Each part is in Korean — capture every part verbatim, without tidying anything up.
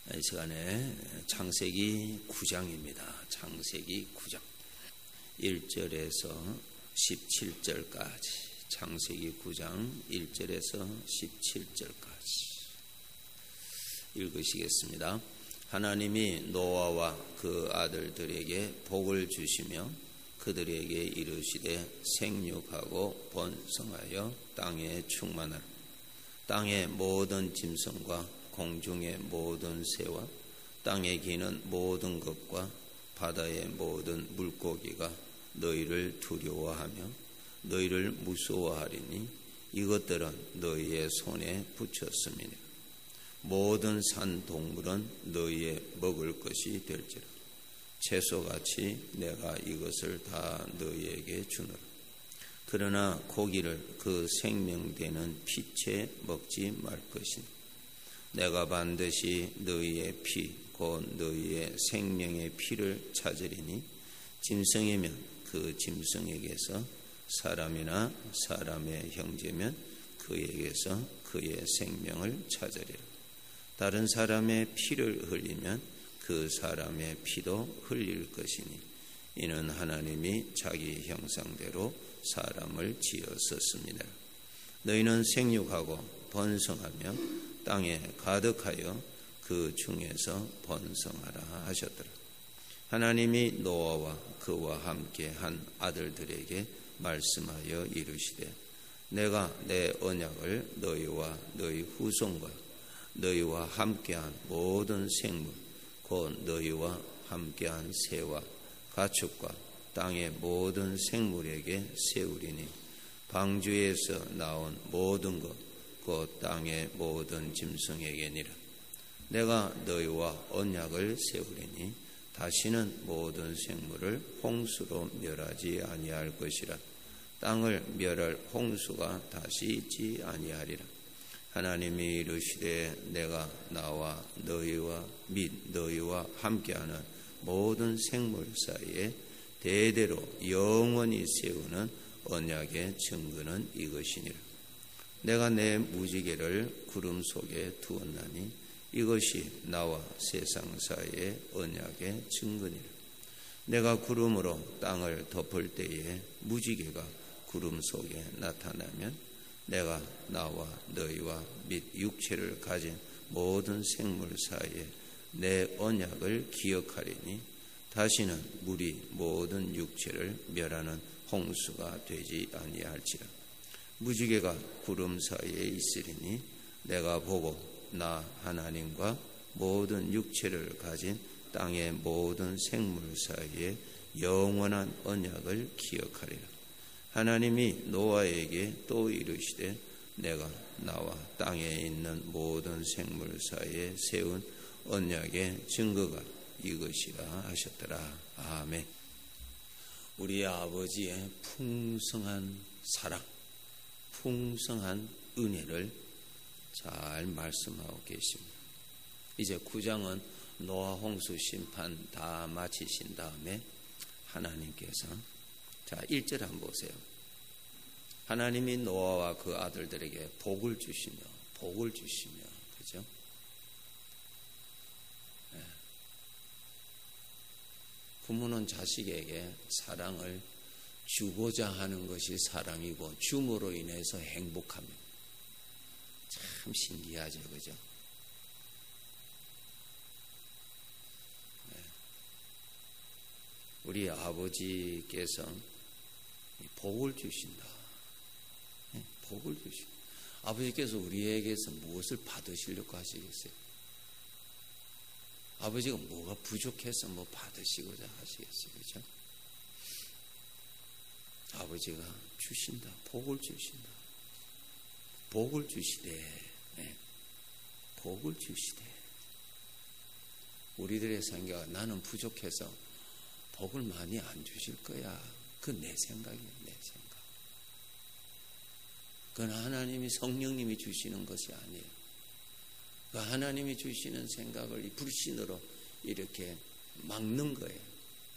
이 시간에 창세기 구 장입니다. 창세기 구 장 일 절에서 십칠 절까지, 창세기 구 장 일 절에서 십칠 절까지 읽으시겠습니다. 하나님이 노아와 그 아들들에게 복을 주시며 그들에게 이르시되 생육하고 번성하여 땅에 충만하라. 땅의 모든 짐승과 공중의 모든 새와 땅에 기는 모든 것과 바다의 모든 물고기가 너희를 두려워하며 너희를 무서워하리니 이것들은 너희의 손에 붙였음이니 모든 산 동물은 너희의 먹을 것이 될지라. 채소같이 내가 이것을 다 너희에게 주노라. 그러나 고기를 그 생명되는 피채 먹지 말 것이니 내가 반드시 너희의 피, 곧 너희의 생명의 피를 찾으리니 짐승이면 그 짐승에게서, 사람이나 사람의 형제면 그에게서 그의 생명을 찾으리라. 다른 사람의 피를 흘리면 그 사람의 피도 흘릴 것이니 이는 하나님이 자기 형상대로 사람을 지었었습니다. 너희는 생육하고 번성하며 땅에 가득하여 그 중에서 번성하라 하셨더라. 하나님이 노아와 그와 함께 한 아들들에게 말씀하여 이르시되 내가 내 언약을 너희와 너희 후손과 너희와 함께한 모든 생물 곧 너희와 함께한 새와 가축과 땅의 모든 생물에게 세우리니 방주에서 나온 모든 것 곧 땅의 모든 짐승에게니라. 내가 너희와 언약을 세우리니 다시는 모든 생물을 홍수로 멸하지 아니할 것이라. 땅을 멸할 홍수가 다시 있지 아니하리라. 하나님이 이르시되 내가 나와 너희와 및 너희와 함께하는 모든 생물 사이에 대대로 영원히 세우는 언약의 증거는 이것이니라. 내가 내 무지개를 구름 속에 두었나니 이것이 나와 세상 사이의 언약의 증거니라. 내가 구름으로 땅을 덮을 때에 무지개가 구름 속에 나타나면 내가 나와 너희와 및 육체를 가진 모든 생물 사이에 내 언약을 기억하리니 다시는 물이 모든 육체를 멸하는 홍수가 되지 아니할지라. 무지개가 구름 사이에 있으리니 내가 보고 나 하나님과 모든 육체를 가진 땅의 모든 생물 사이에 영원한 언약을 기억하리라. 하나님이 노아에게 또 이르시되 내가 나와 땅에 있는 모든 생물 사이에 세운 언약의 증거가 이것이라 하셨더라. 아멘. 우리 아버지의 풍성한 사랑, 풍성한 은혜를 잘 말씀하고 계십니다. 이제 구 장은 노아 홍수 심판 다 마치신 다음에 하나님께서, 자 일 절 한번 보세요. 하나님이 노아와 그 아들들에게 복을 주시며 복을 주시며 그죠? 네. 부모는 자식에게 사랑을 주고자 하는 것이 사랑이고 줌으로 인해서 행복합니다. 참 신기하죠, 그죠? 네. 우리 아버지께서 복을 주신다. 네, 복을 주신다. 아버지께서 우리에게서 무엇을 받으시려고 하시겠어요? 아버지가 뭐가 부족해서 뭐 받으시고자 하시겠어요, 그죠? 아버지가 주신다. 복을 주신다. 복을 주시되, 네. 복을 주시되. 우리들의 생각, 나는 부족해서 복을 많이 안 주실 거야. 그 내 생각이에요, 내 생각. 그건 하나님이, 성령님이 주시는 것이 아니에요. 그 하나님이 주시는 생각을 이 불신으로 이렇게 막는 거예요.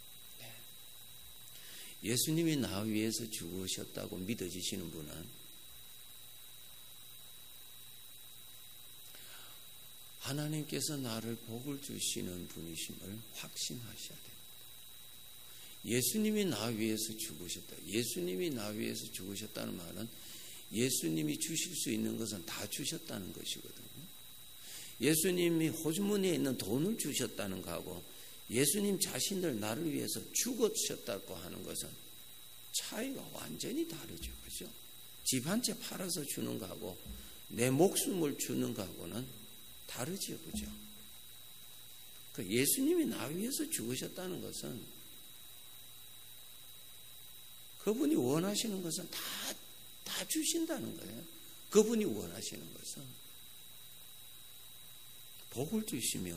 예수님이 나 위해서 죽으셨다고 믿어지시는 분은 하나님께서 나를 복을 주시는 분이심을 확신하셔야 됩니다. 예수님이 나 위해서 죽으셨다. 예수님이 나 위해서 죽으셨다는 말은 예수님이 주실 수 있는 것은 다 주셨다는 것이거든요. 예수님이 호주머니에 있는 돈을 주셨다는 거하고 예수님 자신을 나를 위해서 죽으셨다고 하는 것은 차이가 완전히 다르죠. 그죠? 집 한 채 팔아서 주는 거하고 내 목숨을 주는 거하고는 다르죠. 그죠? 그 예수님이 나 위해서 죽으셨다는 것은 그분이 원하시는 것은 다, 다 주신다는 거예요. 그분이 원하시는 것은 복을 주시며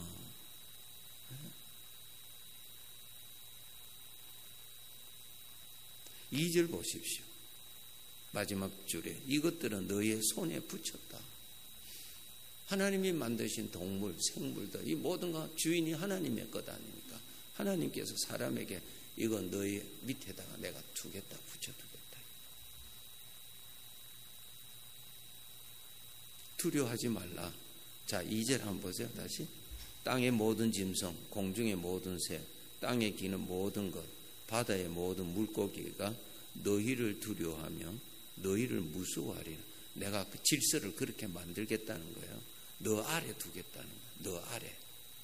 이 절 보십시오. 마지막 줄에 이것들은 너의 손에 붙였다. 하나님이 만드신 동물, 생물들 이 모든 것 주인이 하나님의 것 아닙니까? 하나님께서 사람에게 이건 너의 밑에다가 내가 두겠다, 붙여두겠다. 두려워하지 말라. 자, 이 절 한번 보세요. 다시. 땅의 모든 짐승, 공중의 모든 새, 땅에 기는 모든 것, 바다의 모든 물고기가 너희를 두려워하며 너희를 무서워하리라. 내가 그 질서를 그렇게 만들겠다는 거예요. 너 아래 두겠다는 거예요. 너 아래.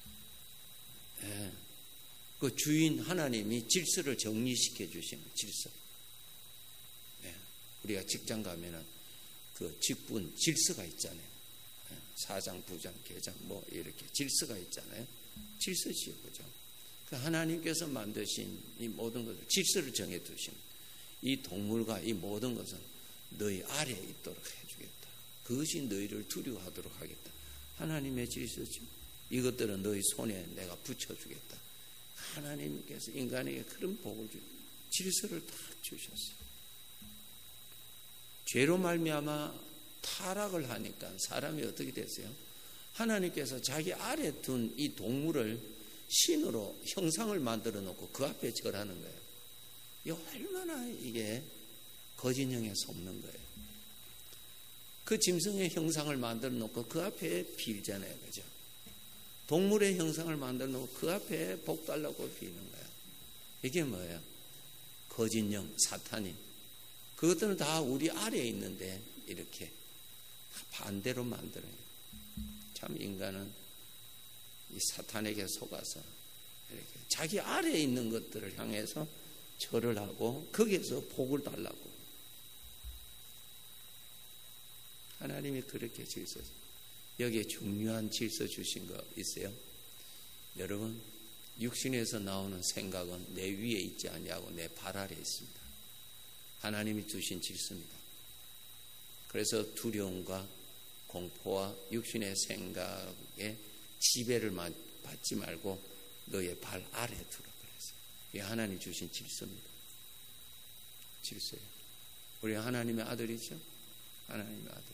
예. 그 주인 하나님이 질서를 정리시켜 주시는 질서. 예. 우리가 직장 가면은 그 직분 질서가 있잖아요. 예. 사장, 부장, 계장 뭐 이렇게 질서가 있잖아요. 질서지요, 그죠? 그 하나님께서 만드신 이 모든 것을 질서를 정해 두신 이 동물과 이 모든 것은 너희 아래에 있도록 해주겠다. 그것이 너희를 두려워하도록 하겠다. 하나님의 질서죠. 이것들은 너희 손에 내가 붙여주겠다. 하나님께서 인간에게 그런 복을 주, 질서를 다 주셨어요. 죄로 말미암아 타락을 하니까 사람이 어떻게 됐어요? 하나님께서 자기 아래 둔 이 동물을 신으로 형상을 만들어 놓고 그 앞에 절하는 거예요. 이게 얼마나 이게 거짓형에 속는 거예요. 그 짐승의 형상을 만들어 놓고 그 앞에 빌잖아요. 그죠? 동물의 형상을 만들어 놓고 그 앞에 복 달라고 비는 거예요. 이게 뭐예요? 거짓형, 사탄이. 그것들은 다 우리 아래에 있는데 이렇게 반대로 만들어요. 참 인간은 이 사탄에게 속아서 이렇게 자기 아래에 있는 것들을 향해서 절을 하고 거기에서 복을 달라고. 하나님이 그렇게 질서, 여기에 중요한 질서 주신 거 있어요? 여러분, 육신에서 나오는 생각은 내 위에 있지 아니하고 내 발 아래에 있습니다. 하나님이 주신 질서입니다. 그래서 두려움과 공포와 육신의 생각에 지배를 받지 말고 너의 발 아래에 두라 그랬어요. 이게 하나님 주신 질서입니다. 질서예요. 우리 하나님의 아들이죠? 하나님의 아들.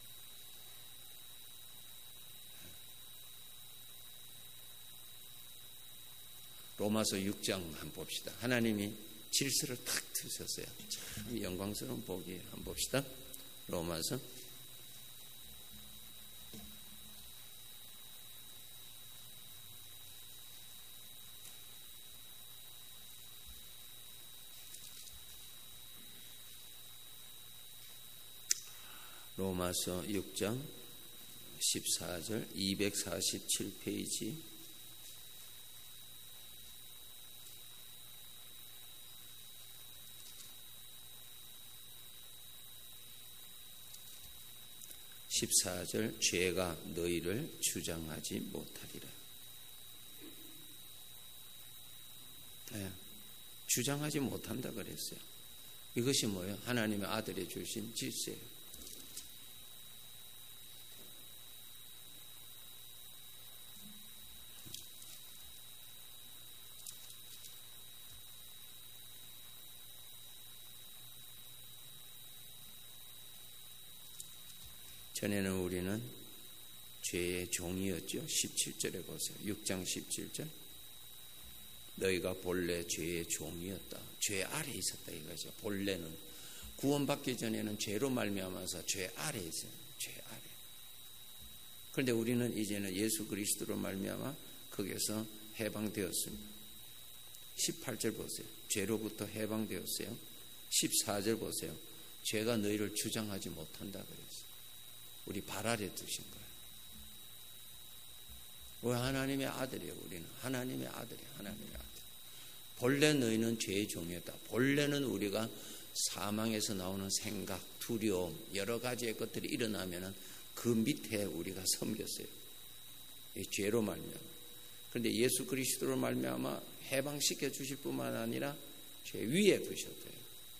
로마서 육 장 한번 봅시다. 하나님이 질서를 탁 두셨어요. 참 영광스러운 복이에요. 한번 봅시다. 로마서 로마서 육 장 십사 절 이백사십칠 페이지 십사 절 죄가 너희를 주장하지 못하리라. 네, 주장하지 못한다 그랬어요. 이것이 뭐예요? 하나님의 아들이 주신 질서예요. 전에는 우리는 죄의 종이었죠. 십칠 절에 보세요. 육 장 십칠 절. 너희가 본래 죄의 종이었다. 죄 아래 있었다 이거죠. 본래는 구원받기 전에는 죄로 말미암아서 죄 아래 있어요. 죄 아래. 그런데 우리는 이제는 예수 그리스도로 말미암아 거기에서 해방되었습니다. 십팔 절 보세요. 죄로부터 해방되었어요. 십사 절 보세요. 죄가 너희를 주장하지 못한다 그랬어요. 우리 발 아래 두신 거예요. 우리 하나님의 아들이에요. 우리는 하나님의 아들이에요. 하나님의 아들. 본래 너희는 죄의 종이었다. 본래는 우리가 사망에서 나오는 생각, 두려움, 여러 가지의 것들이 일어나면은 그 밑에 우리가 섬겼어요. 이 죄로 말미암아. 그런데 예수 그리스도로 말미암아 해방시켜 주실 뿐만 아니라 죄 위에 두셨대요.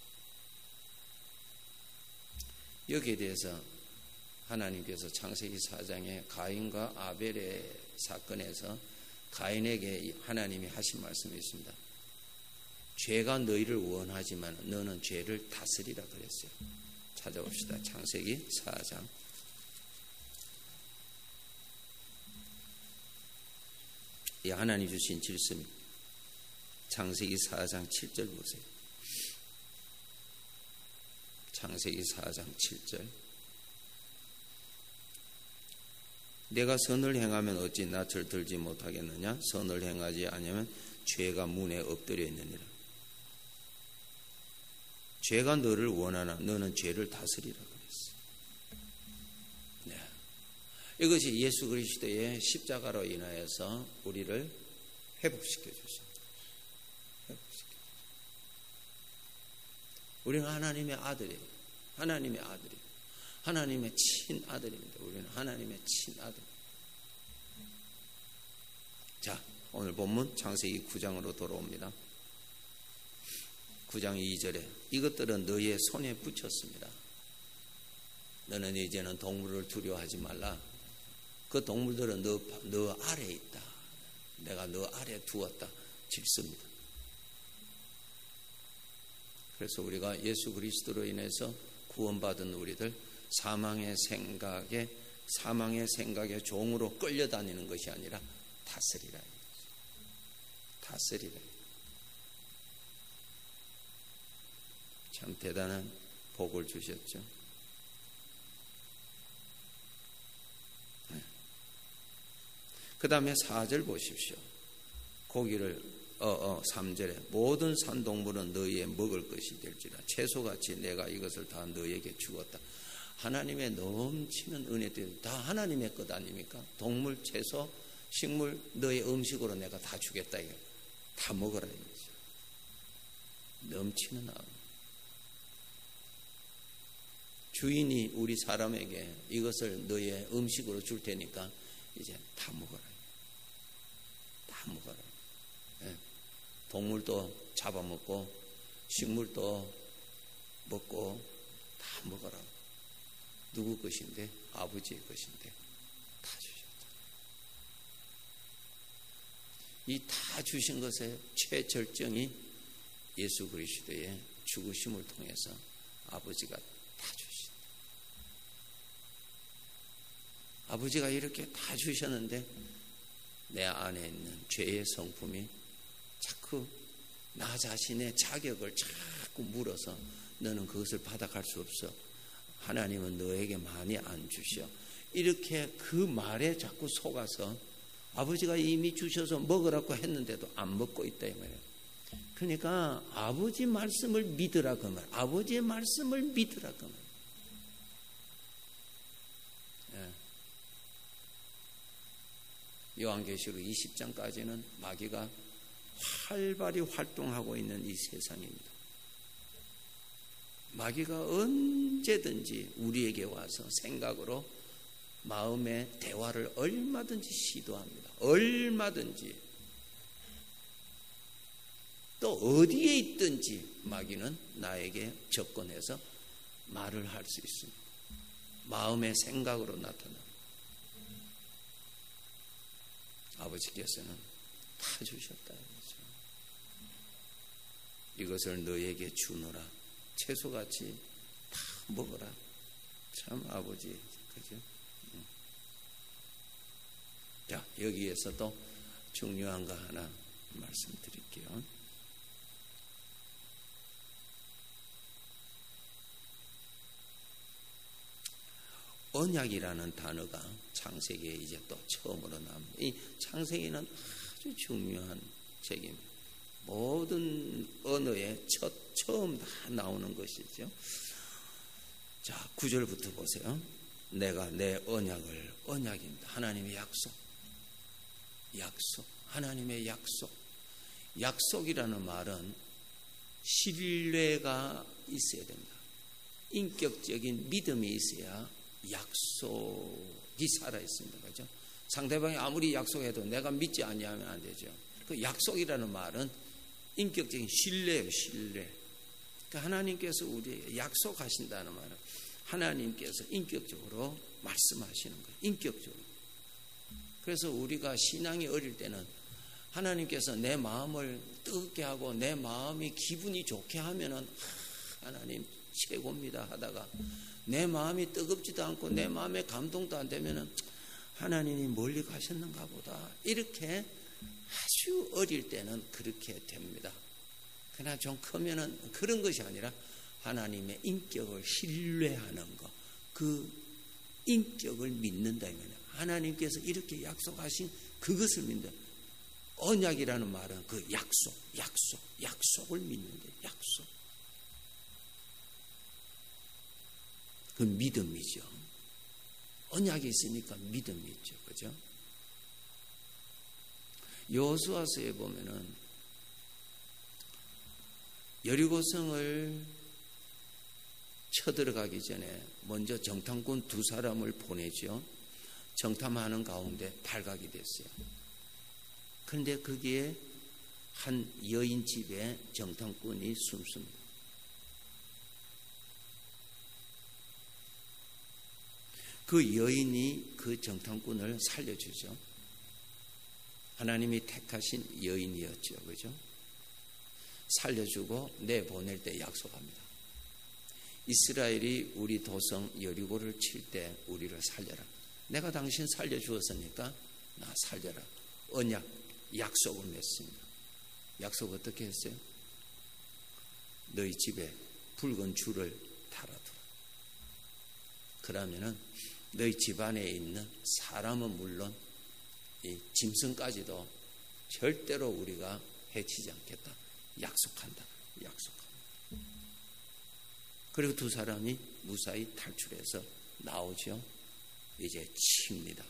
여기에 대해서 하나님께서 창세기 사 장에 가인과 아벨의 사건에서 가인에게 하나님이 하신 말씀이 있습니다. 죄가 너희를 원하지만 너는 죄를 다스리라 그랬어요. 찾아봅시다. 창세기 사 장. 이 하나님 주신 질습니다. 창세기 사 장 칠 절 보세요. 창세기 사 장 칠 절. 내가 선을 행하면 어찌 낯을 들지 못하겠느냐? 선을 행하지 않으면 죄가 문에 엎드려 있느니라. 죄가 너를 원하나 너는 죄를 다스리라 그랬어. 네. 이것이 예수 그리스도의 십자가로 인하여서 우리를 회복시켜 주십니다. 회복시켜 주십니다. 우리는 하나님의 아들이에요. 하나님의 아들이에요. 하나님의 친아들입니다. 우리는 하나님의 친아들. 자, 오늘 본문 창세기 구 장으로 돌아옵니다. 구 장 이 절에 이것들은 너의 손에 붙였습니다. 너는 이제는 동물을 두려워하지 말라. 그 동물들은 너, 너 아래에 있다. 내가 너 아래에 두었다. 질습니다. 그래서 우리가 예수 그리스도로 인해서 구원받은 우리들 사망의 생각에 사망의 생각의 종으로 끌려다니는 것이 아니라 다스리라. 다스리라. 참 대단한 복을 주셨죠. 네. 그 다음에 사 절 보십시오. 고기를 어, 어, 삼 절에 모든 산동물은 너희의 먹을 것이 될지라. 채소같이 내가 이것을 다 너희에게 주었다. 하나님의 넘치는 은혜들 다 하나님의 것 아닙니까? 동물, 채소, 식물 너의 음식으로 내가 다 주겠다. 이거. 다 먹어라 이거죠. 넘치는 마음. 주인이 우리 사람에게 이것을 너의 음식으로 줄 테니까 이제 다 먹어라. 다 먹어라. 네. 동물도 잡아먹고 식물도 먹고 다 먹어라. 누구 것인데? 아버지의 것인데 다 주셨다. 이 다 주신 것의 최절정이 예수 그리스도의 죽으심을 통해서 아버지가 다 주셨다. 아버지가 이렇게 다 주셨는데 내 안에 있는 죄의 성품이 자꾸 나 자신의 자격을 자꾸 물어서 너는 그것을 받아갈 수 없어. 하나님은 너에게 많이 안 주셔. 이렇게 그 말에 자꾸 속아서 아버지가 이미 주셔서 먹으라고 했는데도 안 먹고 있다 이 말이에요. 그러니까 아버지 말씀을 믿으라 그 말. 아버지의 말씀을 믿으라 그 말. 예. 요한계시록 이십 장까지는 마귀가 활발히 활동하고 있는 이 세상입니다. 마귀가 언제든지 우리에게 와서 생각으로 마음의 대화를 얼마든지 시도합니다. 얼마든지. 또 어디에 있든지 마귀는 나에게 접근해서 말을 할 수 있습니다. 마음의 생각으로 나타납니다. 아버지께서는 다 주셨다. 이것을 너에게 주노라. 채소같이 다 먹어라. 참 아버지, 그죠? 응. 자, 여기에서 또 중요한 거 하나 말씀드릴게요. 언약이라는 단어가 창세기에 이제 또 처음으로 나옵니다. 이 창세기는 아주 중요한 책입니다. 모든 언어의 첫, 처음 다 나오는 것이죠. 자, 구 절부터 보세요. 내가 내 언약을, 언약입니다. 하나님의 약속, 약속, 하나님의 약속. 약속이라는 말은 신뢰가 있어야 됩니다. 인격적인 믿음이 있어야 약속이 살아있습니다. 그렇죠? 상대방이 아무리 약속해도 내가 믿지 아니하면 안 되죠. 그 약속이라는 말은 인격적인 신뢰예요, 신뢰. 그러니까 하나님께서 우리에게 약속하신다는 말은 하나님께서 인격적으로 말씀하시는 거예요. 인격적으로. 그래서 우리가 신앙이 어릴 때는 하나님께서 내 마음을 뜨겁게 하고 내 마음이 기분이 좋게 하면은 하나님 최고입니다 하다가 내 마음이 뜨겁지도 않고 내 마음에 감동도 안 되면은 하나님이 멀리 가셨는가 보다. 이렇게 아주 어릴 때는 그렇게 됩니다. 그러나 좀 크면은 그런 것이 아니라 하나님의 인격을 신뢰하는 것, 그 인격을 믿는다. 하나님께서 이렇게 약속하신 그것을 믿는다. 언약이라는 말은 그 약속, 약속, 약속을 믿는다. 약속. 그 믿음이죠. 언약이 있으니까 믿음이 있죠. 그죠? 여호수아서에 보면은 여리고성을 쳐들어가기 전에 먼저 정탐꾼 두 사람을 보내죠. 정탐하는 가운데 발각이 됐어요. 그런데 거기에 한 여인 집에 정탐꾼이 숨습니다. 그 여인이 그 정탐꾼을 살려주죠. 하나님이 택하신 여인이었죠. 그죠? 살려주고 내보낼 때 약속합니다. 이스라엘이 우리 도성 여리고를 칠 때 우리를 살려라. 내가 당신 살려주었으니까 나 살려라. 언약, 약속을 맺습니다. 약속 어떻게 했어요? 너희 집에 붉은 줄을 달아두라. 그러면은 너희 집안에 있는 사람은 물론 이 짐승까지도 절대로 우리가 해치지 않겠다. 약속한다. 약속한다. 그리고 두 사람이 무사히 탈출해서 나오죠. 이제 칩니다.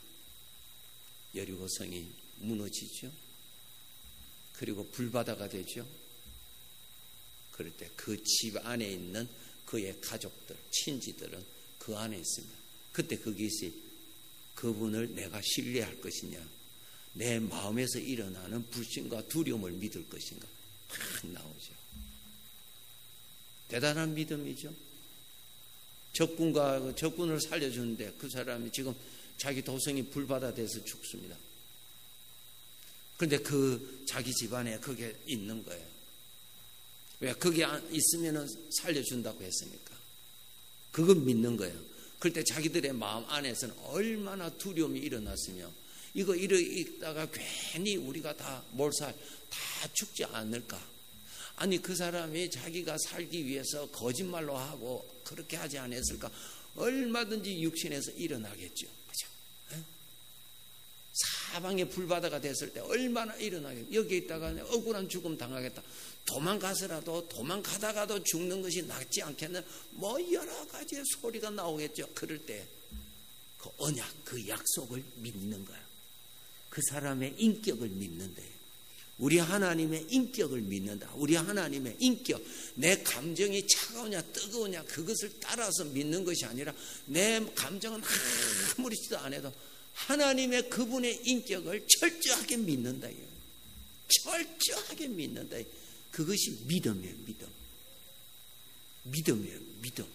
여리고성이 무너지죠. 그리고 불바다가 되죠. 그럴 때 그 집 안에 있는 그의 가족들, 친지들은 그 안에 있습니다. 그때 거기서 그분을 내가 신뢰할 것이냐, 내 마음에서 일어나는 불신과 두려움을 믿을 것인가 딱 나오죠. 대단한 믿음이죠. 적군과 적군을 살려주는데 그 사람이 지금 자기 도성이 불바다 돼서 죽습니다. 그런데 그 자기 집안에 그게 있는 거예요. 왜? 거기 있으면 살려준다고 했으니까. 그걸 믿는 거예요. 그럴 때 자기들의 마음 안에서는 얼마나 두려움이 일어났으며 이거 이러다가 괜히 우리가 다 몰살 다 죽지 않을까. 아니 그 사람이 자기가 살기 위해서 거짓말로 하고 그렇게 하지 않았을까. 얼마든지 육신에서 일어나겠죠. 그죠? 사방에 불바다가 됐을 때 얼마나 일어나겠죠. 여기에 있다가 억울한 죽음 당하겠다. 도망가서라도 도망가다가도 죽는 것이 낫지 않겠나. 뭐 여러 가지의 소리가 나오겠죠. 그럴 때 그 언약, 그 약속을 믿는 거야. 그 사람의 인격을 믿는다. 우리 하나님의 인격을 믿는다. 우리 하나님의 인격, 내 감정이 차가우냐 뜨거우냐 그것을 따라서 믿는 것이 아니라 내 감정은 아무렇지도 않아도 하나님의 그분의 인격을 철저하게 믿는다. 철저하게 믿는다. 그것이 믿음이에요. 믿음. 믿음이에요. 믿음.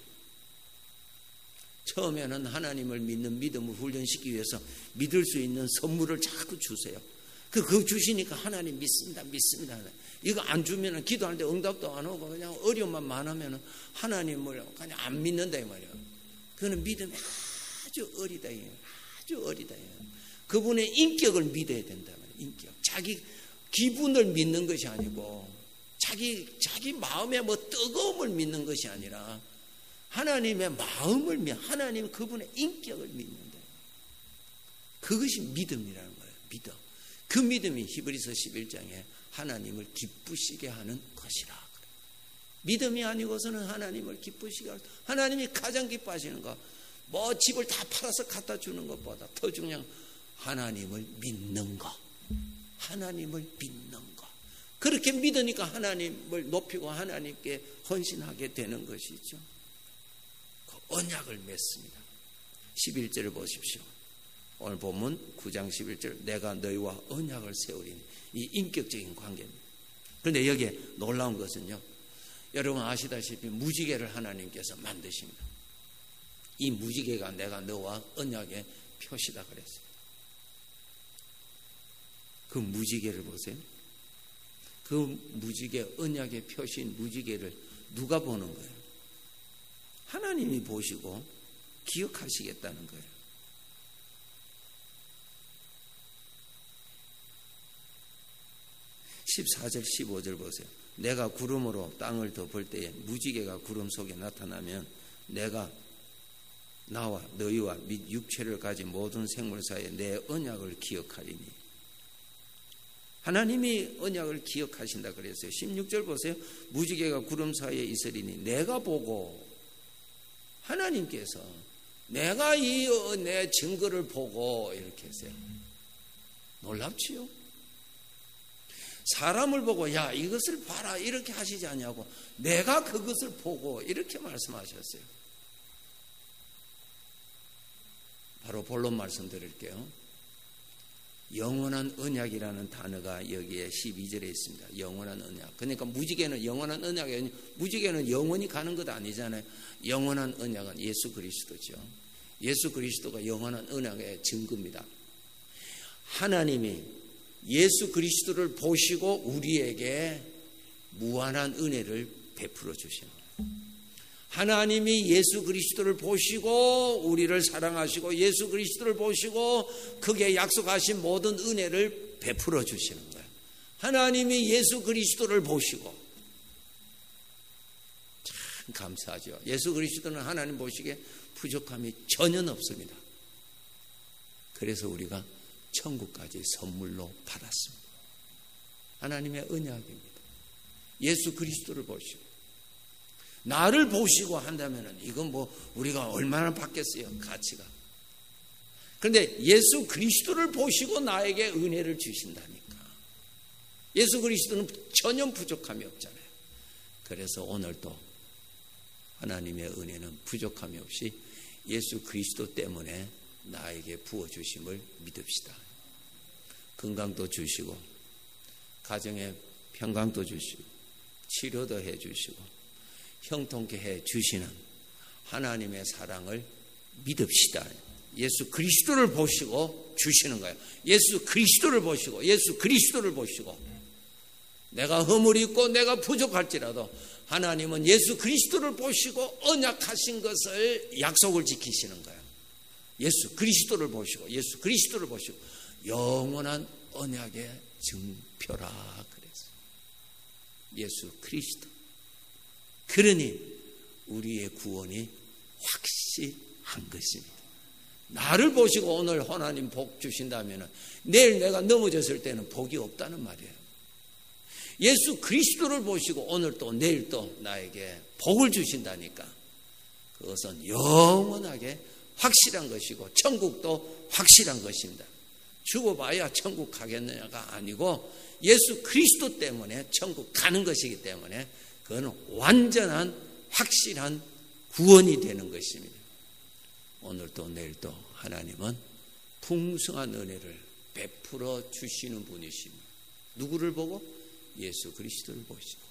처음에는 하나님을 믿는 믿음을 훈련시키기 위해서 믿을 수 있는 선물을 자꾸 주세요. 그거 주시니까 하나님 믿습니다. 믿습니다. 이거 안 주면은 기도하는데 응답도 안 오고 그냥 어려움만 많으면은 하나님을 그냥 안 믿는다 이 말이에요. 그거는 믿음이 아주 어리다. 아주 어리다. 그분의 인격을 믿어야 된다. 인격. 자기 기분을 믿는 것이 아니고 자기 자기 마음에 뭐 뜨거움을 믿는 것이 아니라 하나님의 마음을 믿, 하나님 그분의 인격을 믿는다. 그것이 믿음이라는 거예요. 믿음. 그 믿음이 히브리서 십일 장에 하나님을 기쁘시게 하는 것이라. 믿음이 아니고서는 하나님을 기쁘시게 할, 하나님이 가장 기뻐하시는 거, 뭐 집을 다 팔아서 갖다 주는 것보다 더 중요한 하나님을 믿는 거. 하나님을 믿는 거. 그렇게 믿으니까 하나님을 높이고 하나님께 헌신하게 되는 것이죠. 그 언약을 맺습니다. 십일 절을 보십시오. 오늘 본문 구 장 십일 절, 내가 너희와 언약을 세우리니. 이 인격적인 관계입니다. 그런데 여기에 놀라운 것은요, 여러분 아시다시피 무지개를 하나님께서 만드십니다. 이 무지개가 내가 너와 언약의 표시다 그랬어요. 그 무지개를 보세요. 그 무지개, 언약의 표시인 무지개를 누가 보는 거예요? 하나님이 보시고 기억하시겠다는 거예요. 십사 절 십오 절 보세요. 내가 구름으로 땅을 덮을 때에 무지개가 구름 속에 나타나면 내가 나와 너희와 및 육체를 가진 모든 생물 사이에 내 언약을 기억하리니. 하나님이 언약을 기억하신다 그랬어요. 십육 절 보세요. 무지개가 구름 사이에 있으리니 내가 보고, 하나님께서 내가 이 내 증거를 보고 이렇게 했어요. 놀랍지요? 사람을 보고 야 이것을 봐라 이렇게 하시지 않냐고, 내가 그것을 보고 이렇게 말씀하셨어요. 바로 본론 말씀드릴게요. 영원한 언약이라는 단어가 여기에 십이 절에 있습니다. 영원한 언약. 그러니까 무지개는 영원한 언약이 아니고, 무지개는 영원히 가는 것 아니잖아요. 영원한 언약은 예수 그리스도죠. 예수 그리스도가 영원한 언약의 증거입니다. 하나님이 예수 그리스도를 보시고 우리에게 무한한 은혜를 베풀어 주시는 거예요. 하나님이 예수 그리스도를 보시고 우리를 사랑하시고 예수 그리스도를 보시고 그게 약속하신 모든 은혜를 베풀어 주시는 거예요. 하나님이 예수 그리스도를 보시고, 참 감사하죠. 예수 그리스도는 하나님 보시기에 부족함이 전혀 없습니다. 그래서 우리가 천국까지 선물로 받았습니다. 하나님의 언약입니다. 예수 그리스도를 보시고 나를 보시고 한다면 이건 뭐 우리가 얼마나 받겠어요, 가치가. 그런데 예수 그리스도를 보시고 나에게 은혜를 주신다니까. 예수 그리스도는 전혀 부족함이 없잖아요. 그래서 오늘도 하나님의 은혜는 부족함이 없이 예수 그리스도 때문에 나에게 부어주심을 믿읍시다. 건강도 주시고 가정에 평강도 주시고 치료도 해주시고 형통케 해주시는 하나님의 사랑을 믿읍시다. 예수 그리스도를 보시고 주시는 거예요. 예수 그리스도를 보시고 예수 그리스도를 보시고 내가 허물이 있고 내가 부족할지라도 하나님은 예수 그리스도를 보시고 언약하신 것을 약속을 지키시는 거예요. 예수 그리스도를 보시고 예수 그리스도를 보시고 영원한 언약의 증표라 그랬어요. 예수 그리스도. 그러니 우리의 구원이 확실한 것입니다. 나를 보시고 오늘 하나님 복 주신다면 내일 내가 넘어졌을 때는 복이 없다는 말이에요. 예수 그리스도를 보시고 오늘 또 내일 또 나에게 복을 주신다니까 그것은 영원하게 확실한 것이고 천국도 확실한 것입니다. 죽어봐야 천국 가겠느냐가 아니고 예수 그리스도 때문에 천국 가는 것이기 때문에 그건 완전한 확실한 구원이 되는 것입니다. 오늘도 내일도 하나님은 풍성한 은혜를 베풀어 주시는 분이십니다. 누구를 보고? 예수 그리스도를 보시고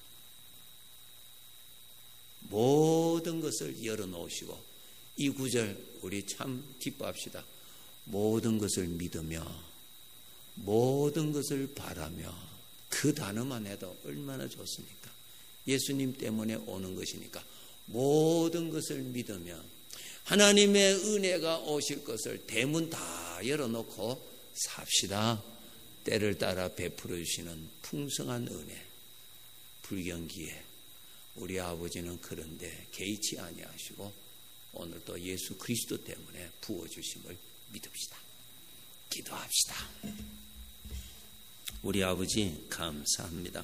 모든 것을 열어놓으시고 이 구절 우리 참 기뻐합시다. 모든 것을 믿으며 모든 것을 바라며 그 단어만 해도 얼마나 좋습니까? 예수님 때문에 오는 것이니까 모든 것을 믿으며 하나님의 은혜가 오실 것을 대문 다 열어놓고 삽시다. 때를 따라 베풀어 주시는 풍성한 은혜, 불경기에 우리 아버지는 그런데 개의치 아니하시고 오늘 또 예수 그리스도 때문에 부어주심을 믿읍시다. 기도합시다. 우리 아버지 감사합니다.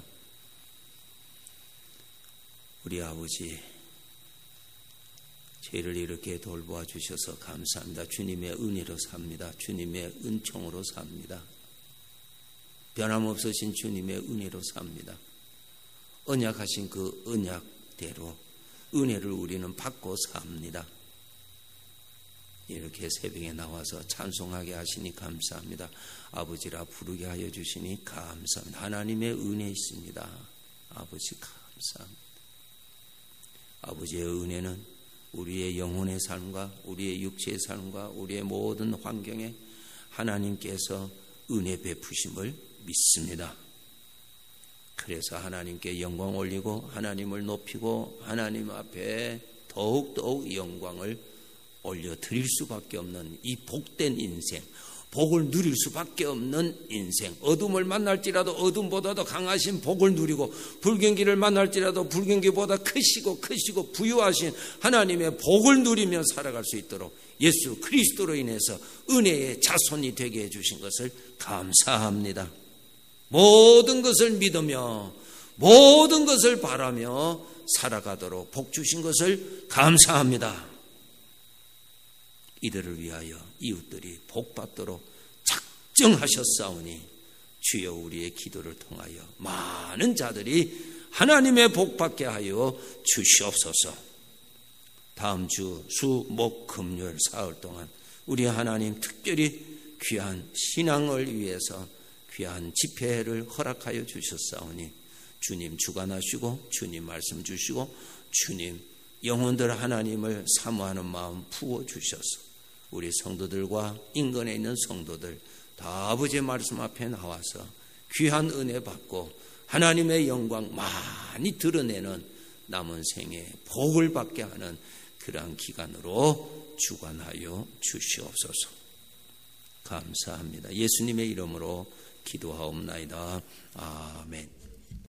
우리 아버지 죄를 이렇게 돌보아 주셔서 감사합니다. 주님의 은혜로 삽니다. 주님의 은총으로 삽니다. 변함없으신 주님의 은혜로 삽니다. 언약하신 그 언약대로 은혜를 우리는 받고 삽니다. 이렇게 새벽에 나와서 찬송하게 하시니 감사합니다. 아버지라 부르게 하여 주시니 감사합니다. 하나님의 은혜 있습니다. 아버지 감사합니다. 아버지의 은혜는 우리의 영혼의 삶과 우리의 육체의 삶과 우리의 모든 환경에 하나님께서 은혜 베푸심을 믿습니다. 그래서 하나님께 영광 올리고 하나님을 높이고 하나님 앞에 더욱더욱 영광을 올려드릴 수밖에 없는 이 복된 인생, 복을 누릴 수밖에 없는 인생, 어둠을 만날지라도 어둠보다도 강하신 복을 누리고 불경기를 만날지라도 불경기보다 크시고 크시고 부유하신 하나님의 복을 누리며 살아갈 수 있도록 예수 그리스도로 인해서 은혜의 자손이 되게 해주신 것을 감사합니다. 모든 것을 믿으며 모든 것을 바라며 살아가도록 복 주신 것을 감사합니다. 이들을 위하여 이웃들이 복받도록 작정하셨사오니 주여 우리의 기도를 통하여 많은 자들이 하나님의 복받게 하여 주시옵소서. 다음 주 수, 목, 금요일 사흘 동안 우리 하나님 특별히 귀한 신앙을 위해서 귀한 집회를 허락하여 주셨사오니 주님 주관하시고 주님 말씀 주시고 주님 영혼들 하나님을 사모하는 마음 부어주셔서 우리 성도들과 인근에 있는 성도들 다 아버지의 말씀 앞에 나와서 귀한 은혜 받고 하나님의 영광 많이 드러내는 남은 생에 복을 받게 하는 그러한 기간으로 주관하여 주시옵소서. 감사합니다. 예수님의 이름으로 기도하옵나이다. 아멘.